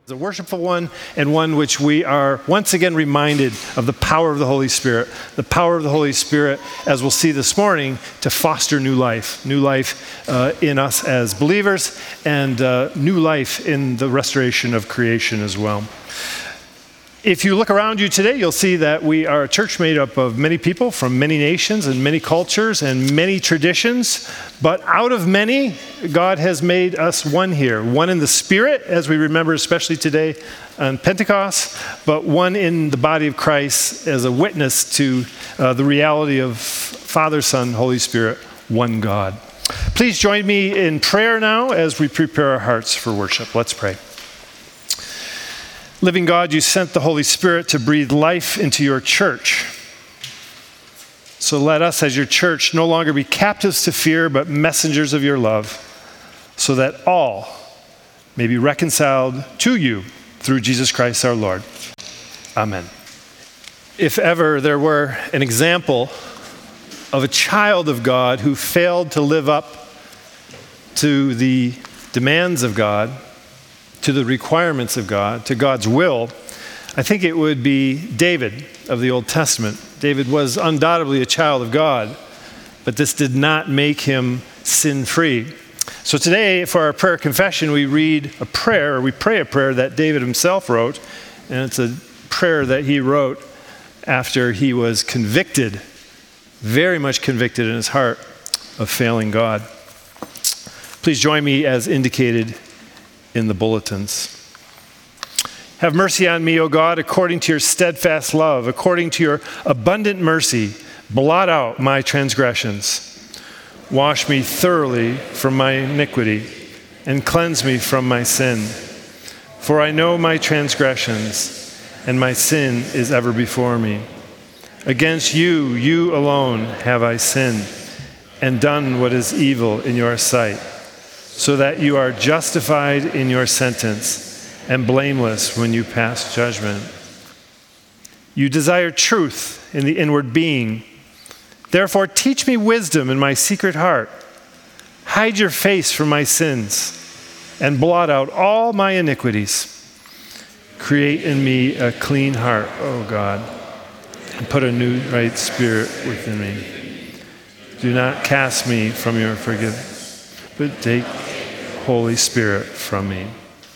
It's a worshipful one, and one which we are once again reminded of the power of the Holy Spirit. The power of the Holy Spirit, as we'll see this morning, to foster new life in us as believers, and new life in the restoration of creation as well. If you look around you today, you'll see that we are a church made up of many people from many nations and many cultures and many traditions. But out of many, God has made us one here. One in the Spirit, as we remember especially today on Pentecost, but one in the body of Christ as a witness to the reality of Father, Son, Holy Spirit, one God. Please join me in prayer now as we prepare our hearts for worship. Let's pray. Living God, you sent the Holy Spirit to breathe life into your church. So let us, as your church, no longer be captives to fear, but messengers of your love, so that all may be reconciled to you through Jesus Christ our Lord. Amen. If ever there were an example of a child of God who failed to live up to the demands of God, to the requirements of God, to God's will, I think it would be David of the Old Testament. David was undoubtedly a child of God, but this did not make him sin-free. So today, for our prayer confession, we pray a prayer that David himself wrote, and it's a prayer that he wrote after he was convicted, very much convicted in his heart of failing God. Please join me as indicated in the bulletins. Have mercy on me, O God, according to your steadfast love, according to your abundant mercy, blot out my transgressions. Wash me thoroughly from my iniquity, and cleanse me from my sin. For I know my transgressions, and my sin is ever before me. Against you, you alone have I sinned, and done what is evil in your sight, so that you are justified in your sentence and blameless when you pass judgment. You desire truth in the inward being. Therefore, teach me wisdom in my secret heart. Hide your face from my sins and blot out all my iniquities. Create in me a clean heart, O God, and put a new right spirit within me. Do not cast me from your forgiveness, but take Holy Spirit from me.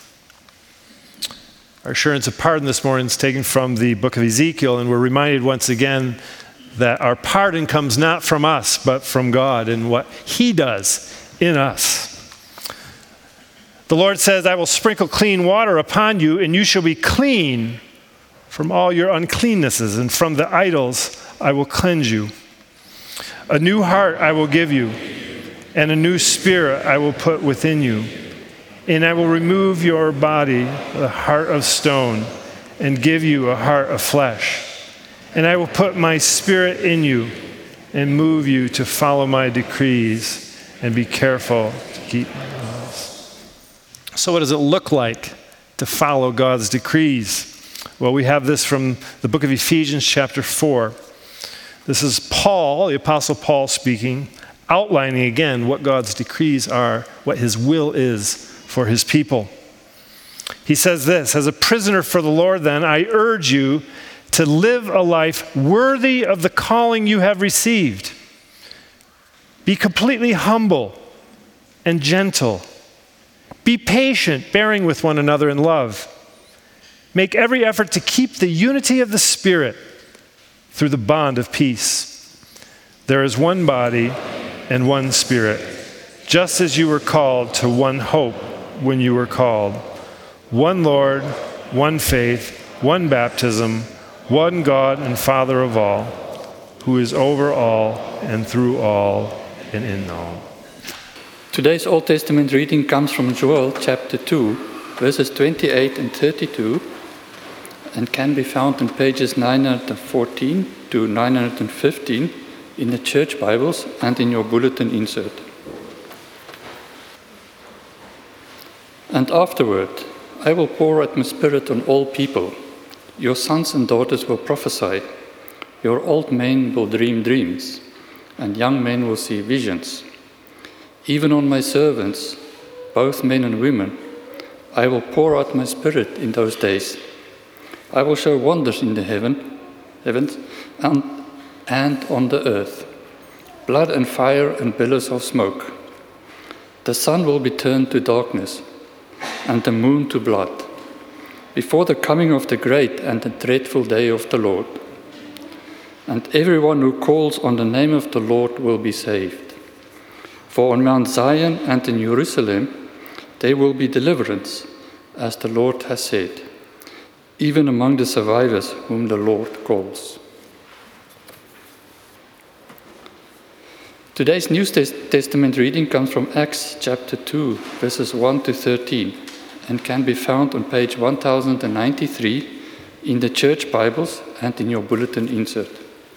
Our assurance of pardon this morning is taken from the book of Ezekiel, and we're reminded once again that our pardon comes not from us, but from God and what He does in us. The Lord says, I will sprinkle clean water upon you, and you shall be clean from all your uncleannesses, and from the idols I will cleanse you. A new heart I will give you, and a new spirit I will put within you. And I will remove your body, the heart of stone, and give you a heart of flesh. And I will put my spirit in you and move you to follow my decrees and be careful to keep my laws. So what does it look like to follow God's decrees? Well, we have this from the book of Ephesians chapter 4. This is Paul, the Apostle Paul speaking, outlining again what God's decrees are, what his will is for his people. He says this, as a prisoner for the Lord, then, I urge you to live a life worthy of the calling you have received. Be completely humble and gentle. Be patient, bearing with one another in love. Make every effort to keep the unity of the Spirit through the bond of peace. There is one body and one Spirit, just as you were called to one hope when you were called. One Lord, one faith, one baptism, one God and Father of all, who is over all and through all and in all. Today's Old Testament reading comes from Joel chapter 2, verses 28 and 32, and can be found on pages 914 to 915 in the church Bibles and in your bulletin insert. And afterward, I will pour out my spirit on all people. Your sons and daughters will prophesy. Your old men will dream dreams, and young men will see visions. Even on my servants, both men and women, I will pour out my Spirit in those days. I will show wonders in the heavens and on the earth, blood and fire and billows of smoke. The sun will be turned to darkness and the moon to blood, before the coming of the great and the dreadful day of the Lord. And everyone who calls on the name of the Lord will be saved. For on Mount Zion and in Jerusalem there will be deliverance, as the Lord has said, even among the survivors whom the Lord calls. Today's New Testament reading comes from Acts chapter 2, verses 1 to 13, and can be found on page 1093 in the church Bibles and in your bulletin insert.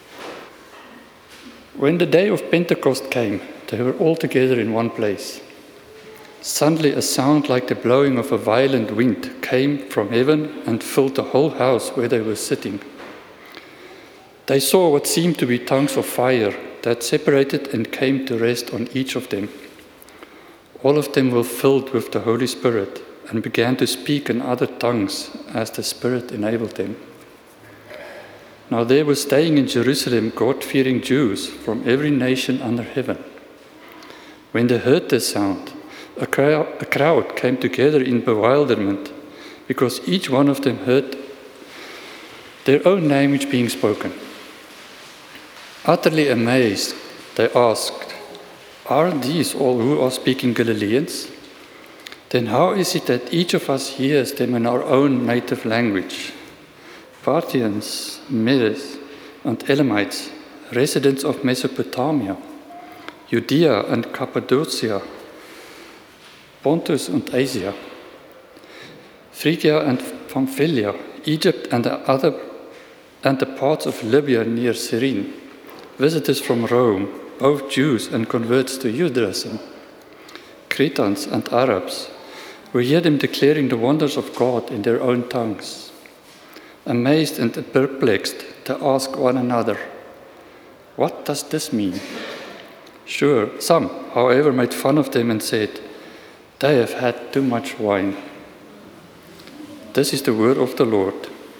When the day of Pentecost came, they were all together in one place. Suddenly a sound like the blowing of a violent wind came from heaven and filled the whole house where they were sitting. They saw what seemed to be tongues of fire that separated and came to rest on each of them. All of them were filled with the Holy Spirit and began to speak in other tongues as the Spirit enabled them. Now there were staying in Jerusalem God-fearing Jews from every nation under heaven. When they heard this sound, a crowd came together in bewilderment, because each one of them heard their own language being spoken. Utterly amazed, they asked, "Aren't these all who are speaking Galileans? Then how is it that each of us hears them in our own native language? Parthians, Medes, and Elamites, residents of Mesopotamia, Judea and Cappadocia, Pontus and Asia, Phrygia and Pamphylia, Egypt and the parts of Libya near Cyrene, visitors from Rome, both Jews and converts to Judaism, Cretans and Arabs, we hear them declaring the wonders of God in their own tongues. Amazed and perplexed, they ask one another, 'What does this mean?' Sure, some, however, made fun of them and said, 'They have had too much wine.'" This is the word of the Lord.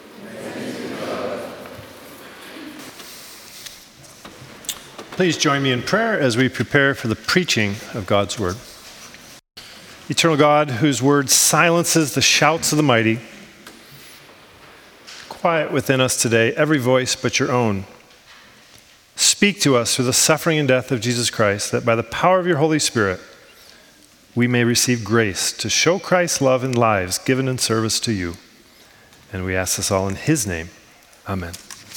Please join me in prayer as we prepare for the preaching of God's word. Eternal God, whose word silences the shouts of the mighty, quiet within us today every voice but your own. Speak to us through the suffering and death of Jesus Christ, that by the power of your Holy Spirit, we may receive grace to show Christ's love in lives given in service to you. And we ask this all in his name. Amen.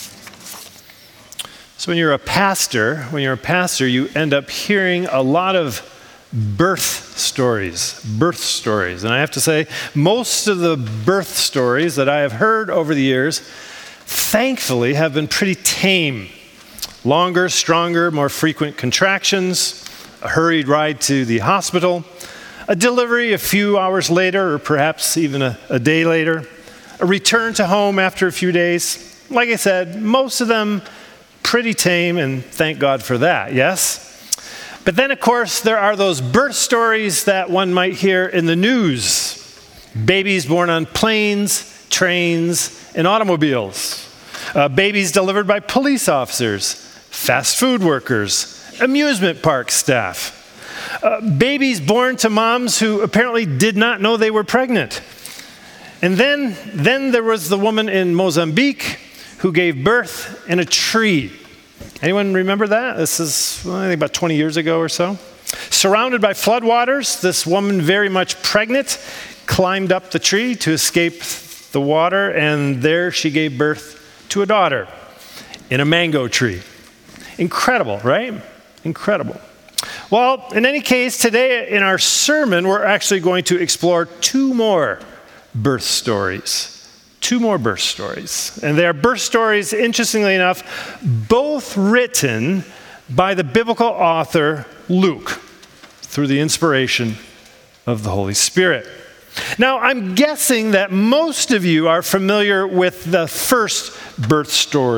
So when you're a pastor, you end up hearing a lot of birth stories. And I have to say, most of the birth stories that I have heard over the years, thankfully, have been pretty tame. Longer, stronger, more frequent contractions, a hurried ride to the hospital, a delivery a few hours later, or perhaps even a day later, a return to home after a few days. Like I said, most of them pretty tame, and thank God for that, yes? But then, of course, there are those birth stories that one might hear in the news. Babies born on planes, trains, and automobiles. Babies delivered by police officers, fast food workers, amusement park staff. Babies born to moms who apparently did not know they were pregnant. And then there was the woman in Mozambique who gave birth in a tree. Anyone remember that? This is, I think, about 20 years ago or so. Surrounded by floodwaters, this woman, very much pregnant, climbed up the tree to escape the water, and there she gave birth to a daughter in a mango tree. Incredible, right? Incredible. Well, in any case, today in our sermon, we're actually going to explore two more birth stories. And they are birth stories, interestingly enough, both written by the biblical author Luke through the inspiration of the Holy Spirit. Now, I'm guessing that most of you are familiar with the first birth story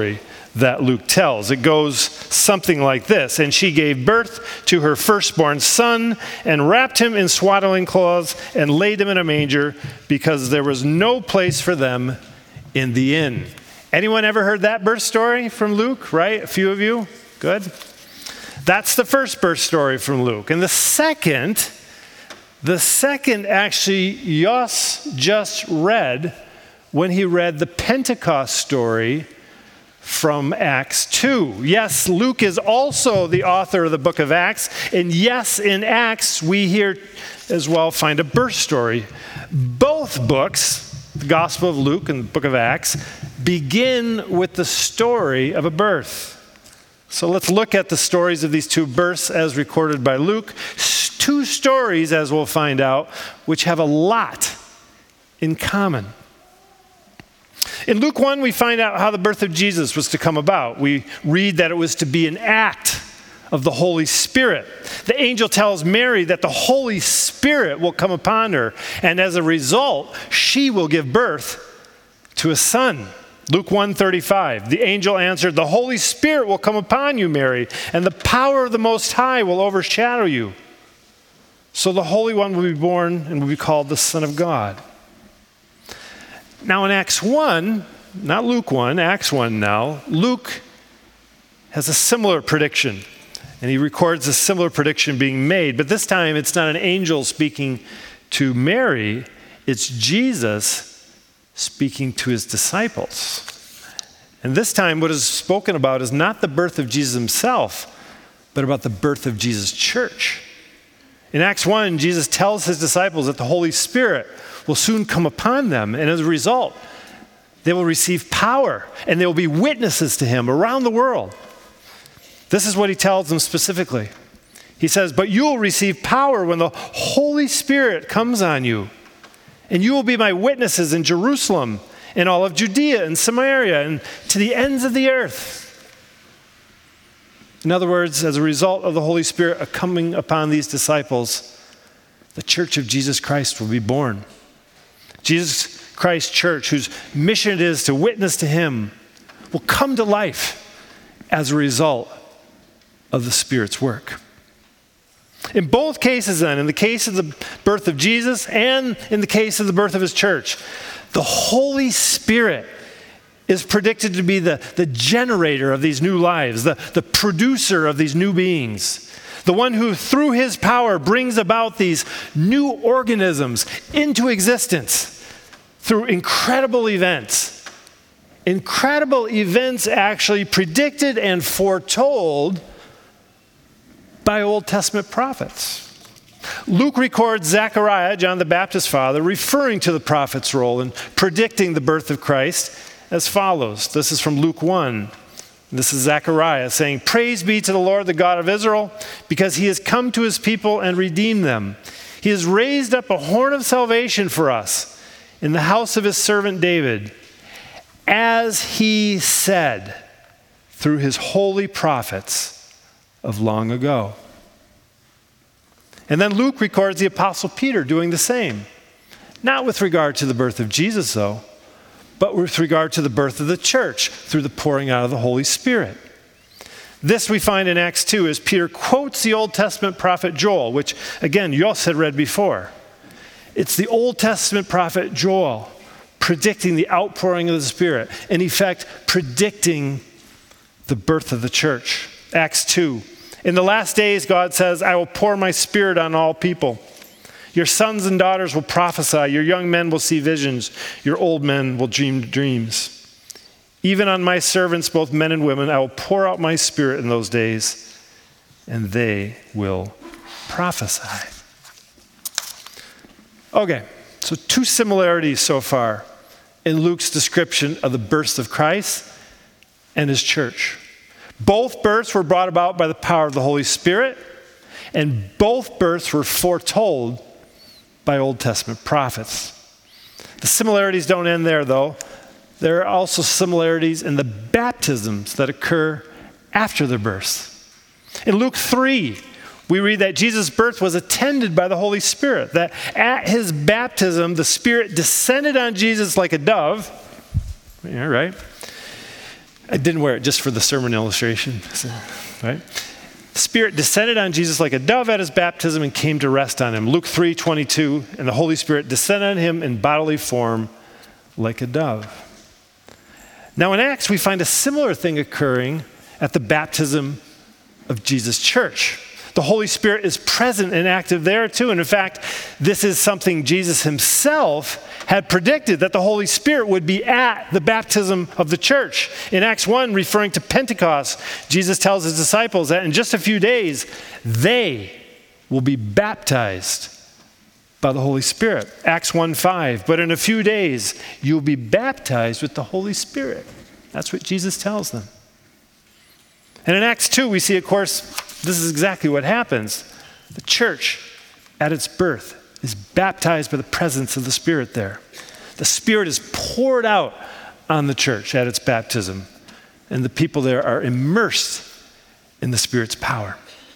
that Luke tells. It goes something like this. And she gave birth to her firstborn son and wrapped him in swaddling cloths and laid him in a manger because there was no place for them in the inn. Anyone ever heard that birth story from Luke, right? A few of you? Good. That's the first birth story from Luke. And the second actually Jos just read when he read the Pentecost story from Acts 2. Yes, Luke is also the author of the book of Acts. And yes, in Acts, we here as well find a birth story. Both books, the Gospel of Luke and the book of Acts, begin with the story of a birth. So let's look at the stories of these two births as recorded by Luke. Two stories, as we'll find out, which have a lot in common. In Luke 1, we find out how the birth of Jesus was to come about. We read that it was to be an act of the Holy Spirit. The angel tells Mary that the Holy Spirit will come upon her, and as a result, she will give birth to a son. Luke 1:35, the angel answered, "The Holy Spirit will come upon you, Mary, and the power of the Most High will overshadow you. So the Holy One will be born and will be called the Son of God." Now in Acts 1, not Luke 1, Acts 1 now, Luke has a similar prediction. And he records a similar prediction being made. But this time it's not an angel speaking to Mary, it's Jesus speaking to his disciples. And this time what is spoken about is not the birth of Jesus himself, but about the birth of Jesus' church. In Acts 1, Jesus tells his disciples that the Holy Spirit will soon come upon them, and as a result, they will receive power, and they will be witnesses to him around the world. This is what he tells them specifically. He says, "But you will receive power when the Holy Spirit comes on you, and you will be my witnesses in Jerusalem, in all of Judea and Samaria, and to the ends of the earth." In other words, as a result of the Holy Spirit coming upon these disciples, the church of Jesus Christ will be born. Jesus Christ Church, whose mission it is to witness to him, will come to life as a result of the Spirit's work. In both cases then, in the case of the birth of Jesus and in the case of the birth of his church, the Holy Spirit is predicted to be the generator of these new lives, the producer of these new beings, the one who through his power brings about these new organisms into existence through incredible events. Incredible events actually predicted and foretold by Old Testament prophets. Luke records Zechariah, John the Baptist's father, referring to the prophet's role in predicting the birth of Christ as follows. This is from Luke 1. This is Zechariah saying, "Praise be to the Lord, the God of Israel, because he has come to his people and redeemed them. He has raised up a horn of salvation for us in the house of his servant David, as he said through his holy prophets of long ago." And then Luke records the Apostle Peter doing the same. Not with regard to the birth of Jesus, though, but with regard to the birth of the church through the pouring out of the Holy Spirit. This we find in Acts 2 as Peter quotes the Old Testament prophet Joel, which, again, Jos had read before. It's the Old Testament prophet Joel predicting the outpouring of the Spirit, in effect, predicting the birth of the church. Acts 2. "In the last days," God says, "I will pour my Spirit on all people. Your sons and daughters will prophesy. Your young men will see visions. Your old men will dream dreams. Even on my servants, both men and women, I will pour out my Spirit in those days, and they will prophesy." Okay, so two similarities so far in Luke's description of the birth of Christ and his church. Both births were brought about by the power of the Holy Spirit, and both births were foretold by Old Testament prophets. The similarities don't end there, though. There are also similarities in the baptisms that occur after the births. In Luke 3, we read that Jesus' birth was attended by the Holy Spirit, that at his baptism, the Spirit descended on Jesus like a dove. Yeah, right? I didn't wear it just for the sermon illustration, right? The Spirit descended on Jesus like a dove at his baptism and came to rest on him. Luke 3:22, and the Holy Spirit descended on him in bodily form like a dove. Now in Acts, we find a similar thing occurring at the baptism of Jesus' church. The Holy Spirit is present and active there too. And in fact, this is something Jesus himself had predicted, that the Holy Spirit would be at the baptism of the church. In Acts 1, referring to Pentecost, Jesus tells his disciples that in just a few days, they will be baptized by the Holy Spirit. Acts 1:5, but in a few days, you'll be baptized with the Holy Spirit. That's what Jesus tells them. And in Acts 2, we see, of course, this is exactly what happens. The church, at its birth, is baptized by the presence of the Spirit there. The Spirit is poured out on the church at its baptism, and the people there are immersed in the Spirit's power.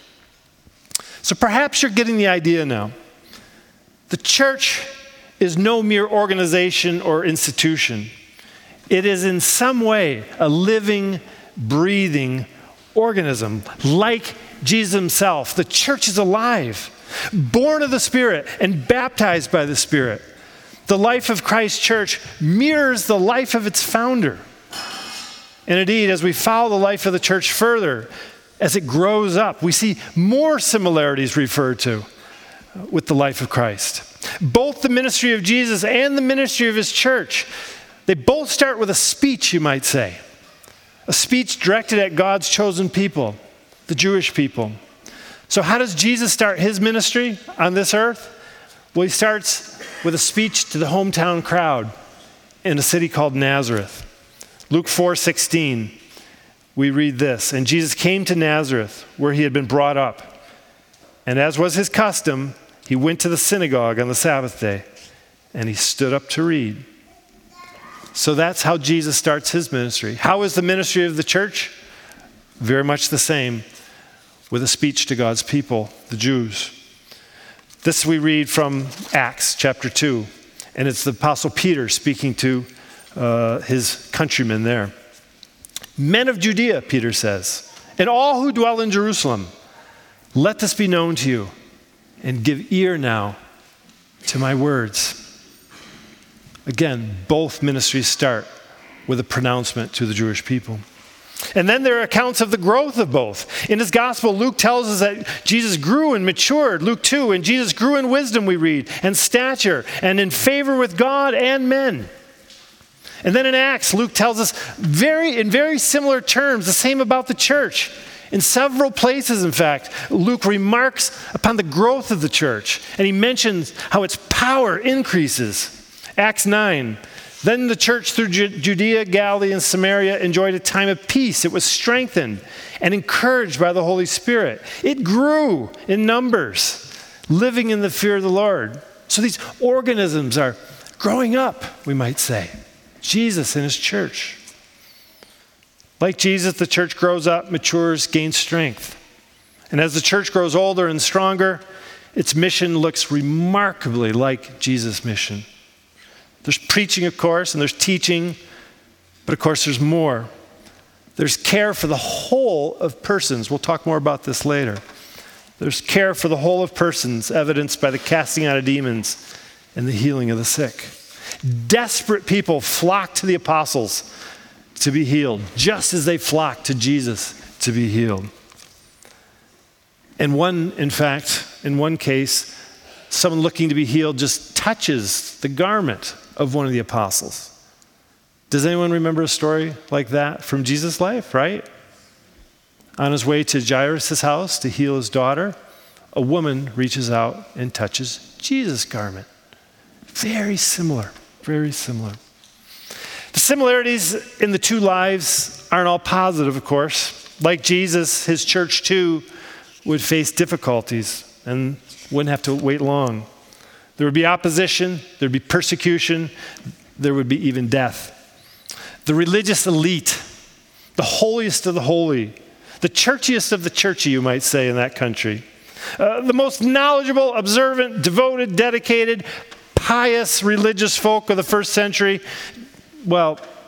So perhaps you're getting the idea now. The church is no mere organization or institution. It is in some way a living, breathing organism, like Jesus himself. The church is alive, born of the Spirit and baptized by the Spirit. The life of Christ's church mirrors the life of its founder. And indeed, as we follow the life of the church further, as it grows up, we see more similarities referred to with the life of Christ. Both the ministry of Jesus and the ministry of his church, they both start with a speech, you might say. A speech directed at God's chosen people, the Jewish people. So how does Jesus start his ministry on this earth? Well, he starts with a speech to the hometown crowd in a city called Nazareth. Luke 4:16, we read this, and Jesus came to Nazareth, where he had been brought up. And as was his custom, he went to the synagogue on the Sabbath day, and he stood up to read. So that's how Jesus starts his ministry. How is the ministry of the church? Very much the same, with a speech to God's people, the Jews. This we read from Acts chapter 2, and it's the Apostle Peter speaking to his countrymen there. Men of Judea, Peter says, and all who dwell in Jerusalem, let this be known to you, and give ear now to my words. Again, both ministries start with a pronouncement to the Jewish people. And then there are accounts of the growth of both. In his gospel, Luke tells us that Jesus grew and matured. Luke 2, and Jesus grew in wisdom, we read, and stature, and in favor with God and men. And then in Acts, Luke tells us in very similar terms the same about the church. In several places, in fact, Luke remarks upon the growth of the church, and he mentions how its power increases. Acts 9, then the church through Judea, Galilee, and Samaria enjoyed a time of peace. It was strengthened and encouraged by the Holy Spirit. It grew in numbers, living in the fear of the Lord. So these organisms are growing up, we might say. Jesus and his church. Like Jesus, the church grows up, matures, gains strength. And as the church grows older and stronger, its mission looks remarkably like Jesus' mission. There's preaching, of course, and there's teaching, but of course there's more. There's care for the whole of persons. We'll talk more about this later. There's care for the whole of persons, evidenced by the casting out of demons and the healing of the sick. Desperate people flock to the apostles to be healed, just as they flocked to Jesus to be healed. And in one case, someone looking to be healed just touches the garment of one of the apostles. Does anyone remember a story like that from Jesus' life, right? On his way to Jairus' house to heal his daughter, a woman reaches out and touches Jesus' garment. Very similar, very similar. The similarities in the two lives aren't all positive, of course. Like Jesus, his church too would face difficulties and wouldn't have to wait long. There would be opposition, there would be persecution, there would be even death. The religious elite, the holiest of the holy, the churchiest of the churchy, you might say, in that country. The most knowledgeable, observant, devoted, dedicated, pious religious folk of the first century, well,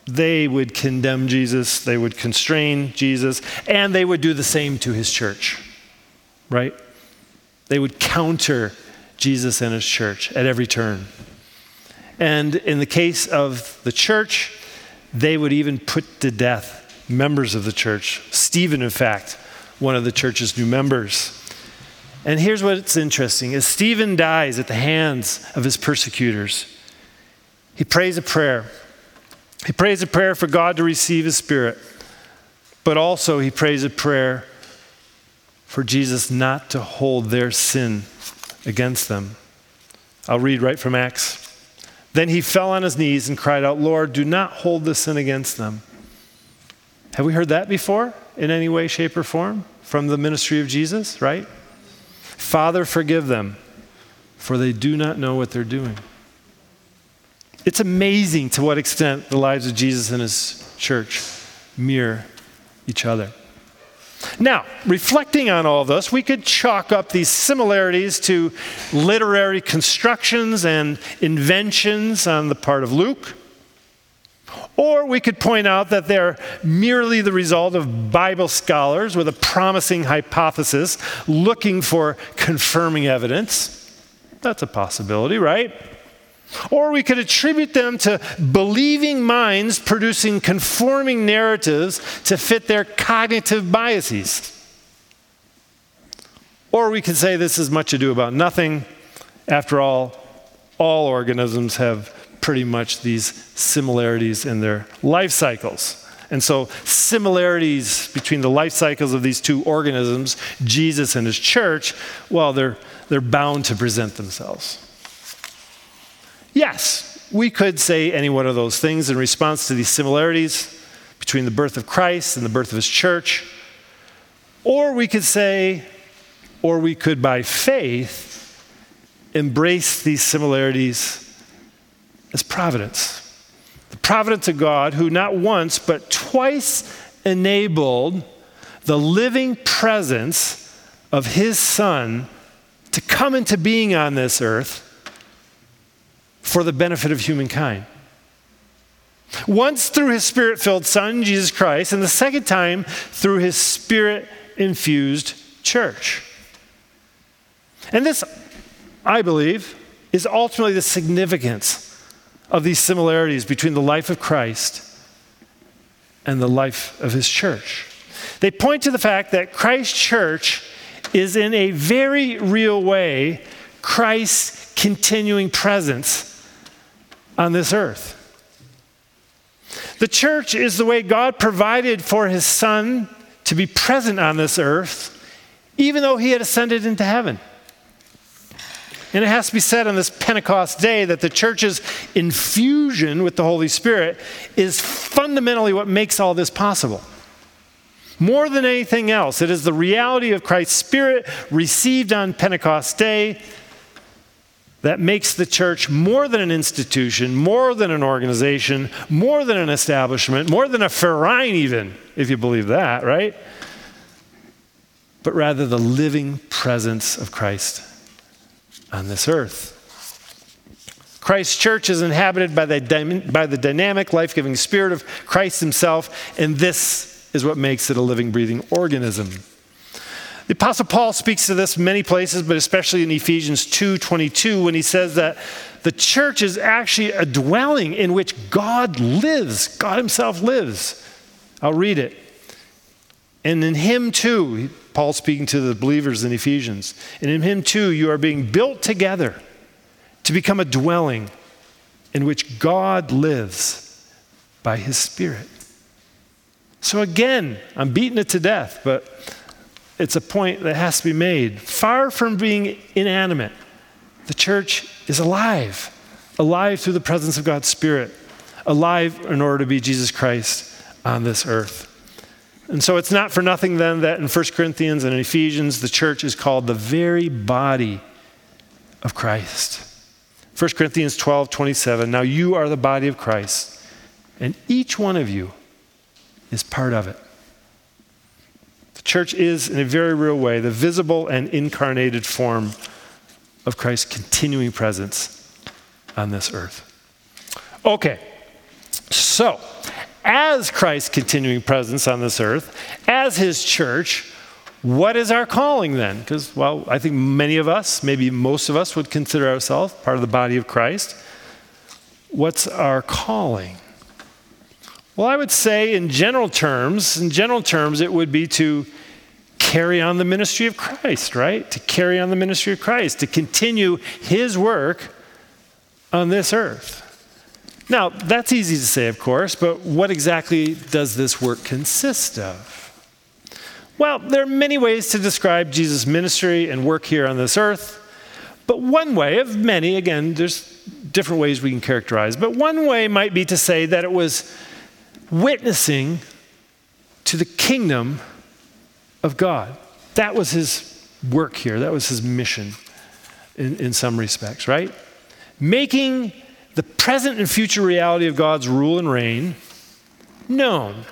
they would condemn Jesus, they would constrain Jesus, and they would do the same to his church, right? They would counter Jesus and his church at every turn. And in the case of the church, they would even put to death members of the church. Stephen, in fact, one of the church's new members. And here's what's interesting. As Stephen dies at the hands of his persecutors, he prays a prayer. He prays a prayer for God to receive his spirit, but also he prays a prayer for Jesus not to hold their sin against them. I'll read right from Acts. Then he fell on his knees and cried out, Lord, do not hold this sin against them. Have we heard that before in any way, shape, or form from the ministry of Jesus, right? Father, forgive them, for they do not know what they're doing. It's amazing to what extent the lives of Jesus and his church mirror each other. Now, reflecting on all this, we could chalk up these similarities to literary constructions and inventions on the part of Luke. Or we could point out that they're merely the result of Bible scholars with a promising hypothesis looking for confirming evidence. That's a possibility, right? Or we could attribute them to believing minds producing conforming narratives to fit their cognitive biases. Or we could say this is much ado about nothing. After all organisms have pretty much these similarities in their life cycles. And so similarities between the life cycles of these two organisms, Jesus and his church, well, they're bound to present themselves. Yes, we could say any one of those things in response to these similarities between the birth of Christ and the birth of his church. Or we could say, or we could by faith embrace these similarities as providence. The providence of God who not once but twice enabled the living presence of his Son to come into being on this earth for the benefit of humankind. Once through his Spirit-filled Son, Jesus Christ, and the second time through his Spirit-infused church. And this, I believe, is ultimately the significance of these similarities between the life of Christ and the life of his church. They point to the fact that Christ's church is in a very real way Christ's continuing presence on this earth. The church is the way God provided for his Son to be present on this earth, even though he had ascended into heaven. And it has to be said on this Pentecost day that the church's infusion with the Holy Spirit is fundamentally what makes all this possible. More than anything else, it is the reality of Christ's Spirit received on Pentecost day that makes the church more than an institution, more than an organization, more than an establishment, more than a Verein even, if you believe that, right? But rather the living presence of Christ on this earth. Christ's church is inhabited by the dynamic, life-giving Spirit of Christ himself, and this is what makes it a living, breathing organism. The Apostle Paul speaks to this many places, but especially in Ephesians 2:22, when he says that the church is actually a dwelling in which God lives. God himself lives. I'll read it. And in him too, Paul's speaking to the believers in Ephesians, and in him too you are being built together to become a dwelling in which God lives by his Spirit. So again, I'm beating it to death, but it's a point that has to be made. Far from being inanimate, the church is alive through the presence of God's Spirit, alive in order to be Jesus Christ on this earth. And so it's not for nothing then that in 1 Corinthians and in Ephesians, the church is called the very body of Christ. 1 Corinthians 12:27, now you are the body of Christ, and each one of you is part of it. The church is, in a very real way, the visible and incarnated form of Christ's continuing presence on this earth. Okay, so as Christ's continuing presence on this earth, as his church, what is our calling then? Because, well, I think many of us, maybe most of us, would consider ourselves part of the body of Christ. What's our calling? Well, I would say in general terms, it would be to carry on the ministry of Christ, right? To carry on the ministry of Christ, to continue his work on this earth. Now, that's easy to say, of course, but what exactly does this work consist of? Well, there are many ways to describe Jesus' ministry and work here on this earth, but one way of many, again, there's different ways we can characterize, but one way might be to say that it was witnessing to the kingdom of God. That was his work here. That was his mission in some respects, right? Making the present and future reality of God's rule and reign known,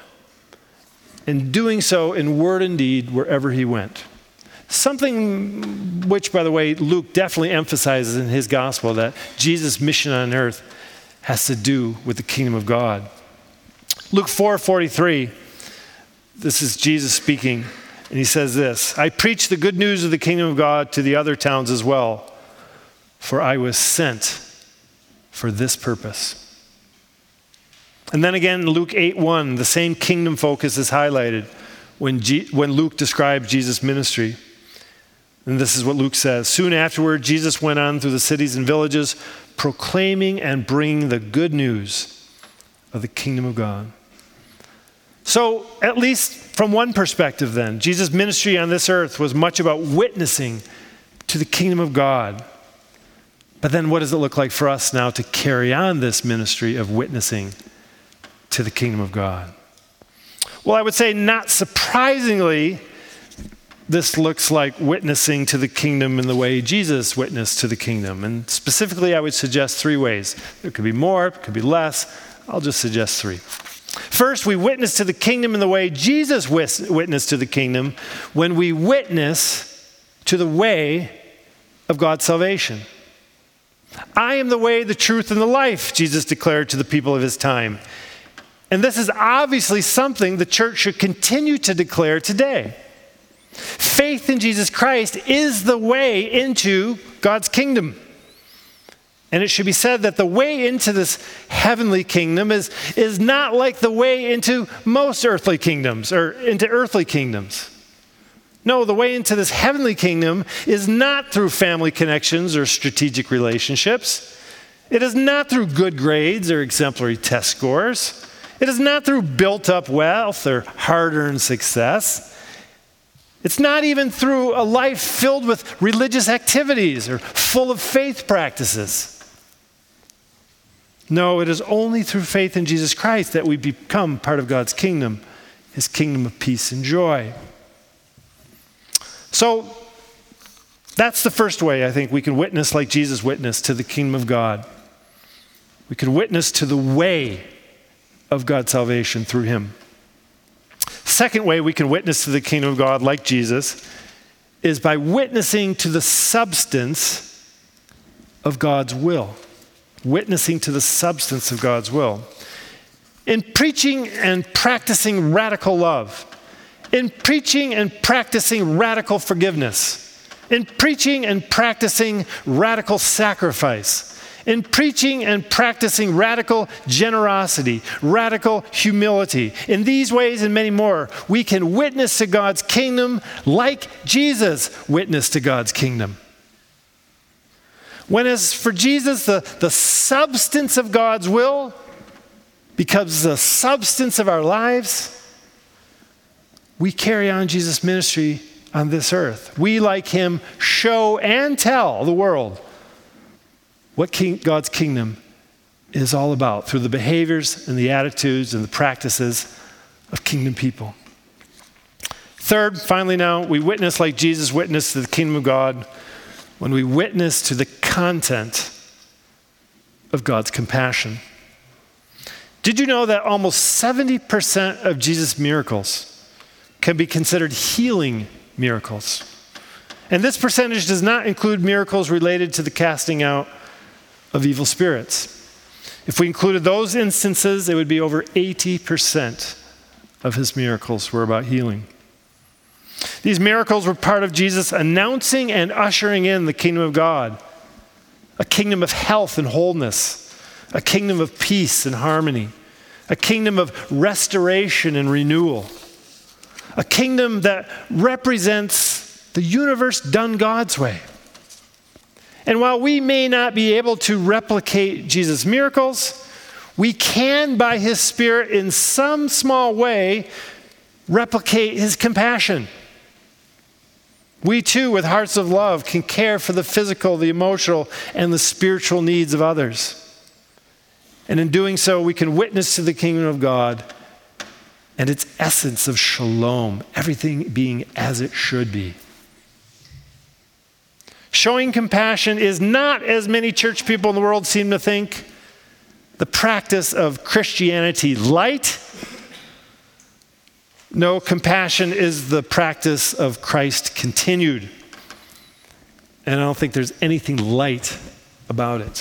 and doing so in word and deed wherever he went. Something which, by the way, Luke definitely emphasizes in his gospel, that Jesus' mission on earth has to do with the kingdom of God. Luke 4:43, this is Jesus speaking, and he says this, "I preach the good news of the kingdom of God to the other towns as well, for I was sent for this purpose." And then again, Luke 8:1, the same kingdom focus is highlighted when Luke describes Jesus' ministry. And this is what Luke says, "Soon afterward, Jesus went on through the cities and villages, proclaiming and bringing the good news of the kingdom of God." So, at least from one perspective then, Jesus' ministry on this earth was much about witnessing to the kingdom of God. But then what does it look like for us now to carry on this ministry of witnessing to the kingdom of God? Well, I would say not surprisingly, this looks like witnessing to the kingdom in the way Jesus witnessed to the kingdom. And specifically, I would suggest three ways. There could be more, it could be less. I'll just suggest three. First, we witness to the kingdom in the way Jesus witnessed to the kingdom when we witness to the way of God's salvation. "I am the way, the truth, and the life," Jesus declared to the people of his time. And this is obviously something the church should continue to declare today. Faith in Jesus Christ is the way into God's kingdom. And it should be said that the way into this heavenly kingdom is not like the way into most earthly kingdoms or into earthly kingdoms. No, the way into this heavenly kingdom is not through family connections or strategic relationships. It is not through good grades or exemplary test scores. It is not through built-up wealth or hard-earned success. It's not even through a life filled with religious activities or full of faith practices. No, it is only through faith in Jesus Christ that we become part of God's kingdom, his kingdom of peace and joy. So that's the first way I think we can witness like Jesus witnessed to the kingdom of God. We can witness to the way of God's salvation through him. Second way we can witness to the kingdom of God like Jesus is by witnessing to the substance of God's will. Witnessing to the substance of God's will. In preaching and practicing radical love, in preaching and practicing radical forgiveness, in preaching and practicing radical sacrifice, in preaching and practicing radical generosity, radical humility. In these ways and many more, we can witness to God's kingdom like Jesus witnessed to God's kingdom. When as for Jesus, the substance of God's will becomes the substance of our lives, we carry on Jesus' ministry on this earth. We, like him, show and tell the world what God's kingdom is all about through the behaviors and the attitudes and the practices of kingdom people. Third, finally now, we witness like Jesus witnessed to the kingdom of God when we witness to the content of God's compassion. Did you know that almost 70% of Jesus' miracles can be considered healing miracles? And this percentage does not include miracles related to the casting out of evil spirits. If we included those instances, it would be over 80% of his miracles were about healing. These miracles were part of Jesus announcing and ushering in the kingdom of God, a kingdom of health and wholeness, a kingdom of peace and harmony, a kingdom of restoration and renewal, a kingdom that represents the universe done God's way. And while we may not be able to replicate Jesus' miracles, we can, by his Spirit, in some small way, replicate his compassion. We too, with hearts of love, can care for the physical, the emotional, and the spiritual needs of others. And in doing so, we can witness to the kingdom of God and its essence of shalom, everything being as it should be. Showing compassion is not, as many church people in the world seem to think, the practice of Christianity light. No, compassion is the practice of Christ continued. And I don't think there's anything light about it.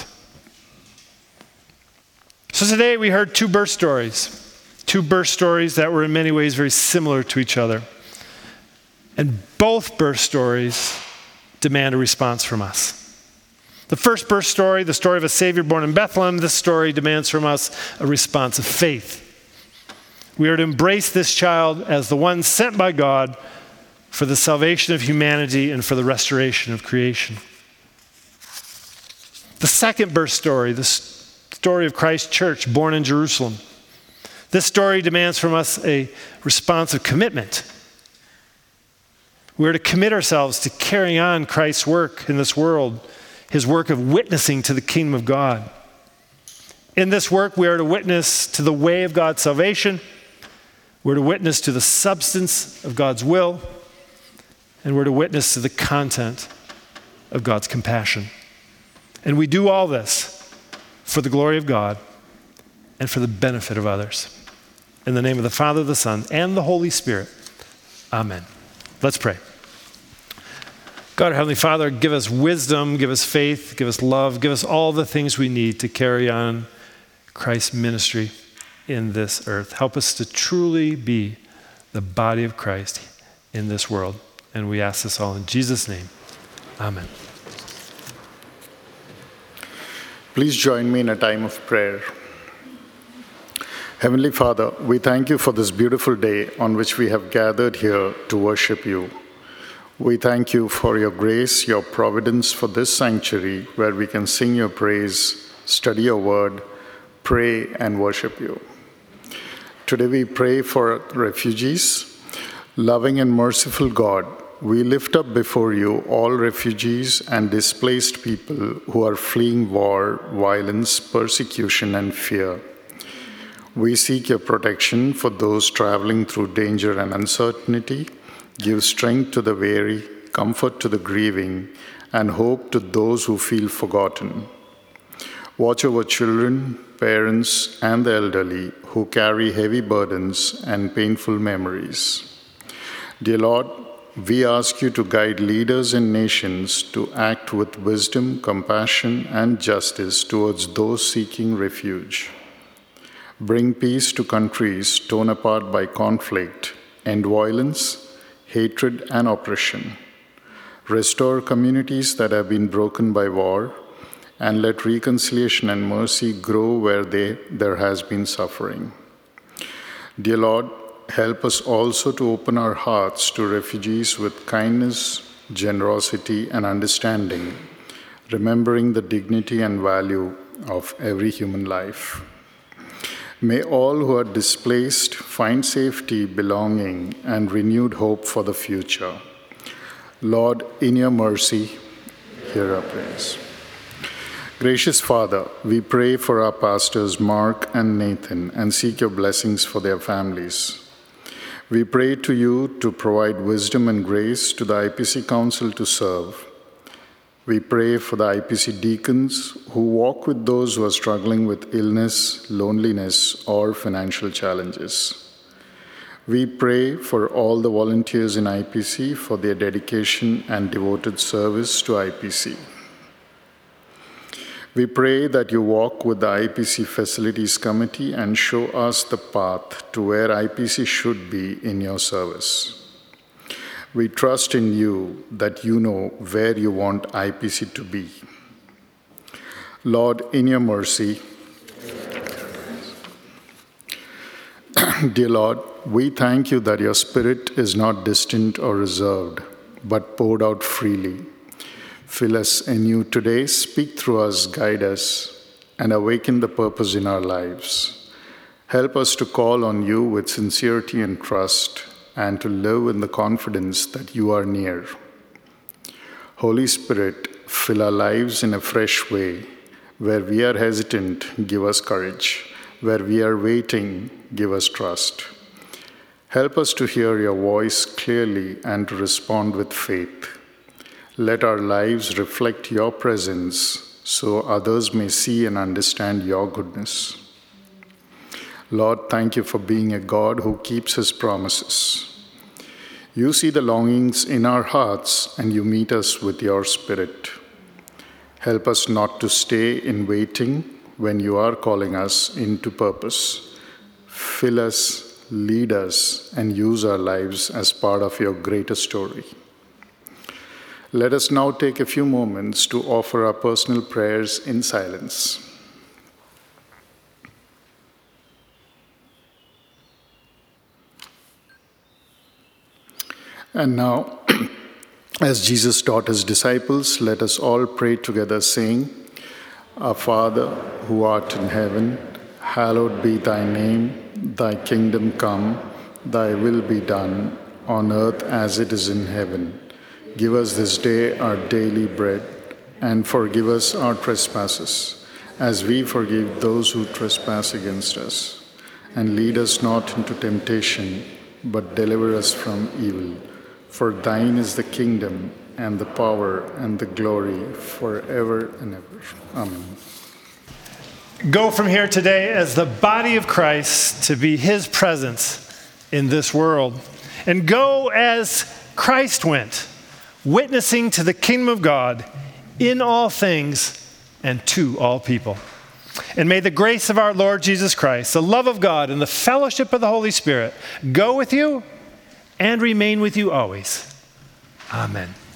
So today we heard two birth stories that were in many ways very similar to each other. And both birth stories demand a response from us. The first birth story, the story of a Savior born in Bethlehem, this story demands from us a response of faith. We are to embrace this child as the one sent by God for the salvation of humanity and for the restoration of creation. The second birth story, the story of Christ's church born in Jerusalem. This story demands from us a response of commitment. We are to commit ourselves to carrying on Christ's work in this world, his work of witnessing to the kingdom of God. In this work, we are to witness to the way of God's salvation. We're to witness to the substance of God's will. And we're to witness to the content of God's compassion. And we do all this for the glory of God and for the benefit of others. In the name of the Father, the Son, and the Holy Spirit. Amen. Let's pray. God, our Heavenly Father, give us wisdom, give us faith, give us love, give us all the things we need to carry on Christ's ministry in this earth. Help us to truly be the body of Christ in this world. And we ask this all in Jesus' name. Amen. Please join me in a time of prayer. Heavenly Father, we thank you for this beautiful day on which we have gathered here to worship you. We thank you for your grace, your providence for this sanctuary where we can sing your praise, study your word, pray, and worship you. Today we pray for refugees. Loving and merciful God, we lift up before you all refugees and displaced people who are fleeing war, violence, persecution, and fear. We seek your protection for those traveling through danger and uncertainty. Give strength to the weary, comfort to the grieving, and hope to those who feel forgotten. Watch over children, parents, and the elderly who carry heavy burdens and painful memories. Dear Lord, we ask you to guide leaders and nations to act with wisdom, compassion, and justice towards those seeking refuge. Bring peace to countries torn apart by conflict, end violence, hatred, and oppression. Restore communities that have been broken by war, and let reconciliation and mercy grow where there has been suffering. Dear Lord, help us also to open our hearts to refugees with kindness, generosity, and understanding, remembering the dignity and value of every human life. May all who are displaced find safety, belonging, and renewed hope for the future. Lord, in your mercy, hear our prayers. Gracious Father, we pray for our pastors Mark and Nathan and seek your blessings for their families. We pray to you to provide wisdom and grace to the IPC Council to serve. We pray for the IPC deacons who walk with those who are struggling with illness, loneliness, or financial challenges. We pray for all the volunteers in IPC for their dedication and devoted service to IPC. We pray that you walk with the IPC Facilities Committee and show us the path to where IPC should be in your service. We trust in you that you know where you want IPC to be. Lord, in your mercy, dear Lord, we thank you that your Spirit is not distant or reserved, but poured out freely. Fill us anew today, speak through us, guide us, and awaken the purpose in our lives. Help us to call on you with sincerity and trust, and to live in the confidence that you are near. Holy Spirit, fill our lives in a fresh way. Where we are hesitant, give us courage. Where we are waiting, give us trust. Help us to hear your voice clearly and to respond with faith. Let our lives reflect your presence so others may see and understand your goodness. Lord, thank you for being a God who keeps his promises. You see the longings in our hearts and you meet us with your Spirit. Help us not to stay in waiting when you are calling us into purpose. Fill us, lead us, and use our lives as part of your greater story. Let us now take a few moments to offer our personal prayers in silence. And now, as Jesus taught his disciples, let us all pray together, saying, Our Father, who art in heaven, hallowed be thy name. Thy kingdom come, thy will be done, on earth as it is in heaven. Give us this day our daily bread, and forgive us our trespasses, as we forgive those who trespass against us. And lead us not into temptation, but deliver us from evil. For thine is the kingdom, and the power, and the glory, forever and ever. Amen. Go from here today as the body of Christ to be his presence in this world. And go as Christ went, witnessing to the kingdom of God in all things and to all people. And may the grace of our Lord Jesus Christ, the love of God, and the fellowship of the Holy Spirit go with you and remain with you always. Amen.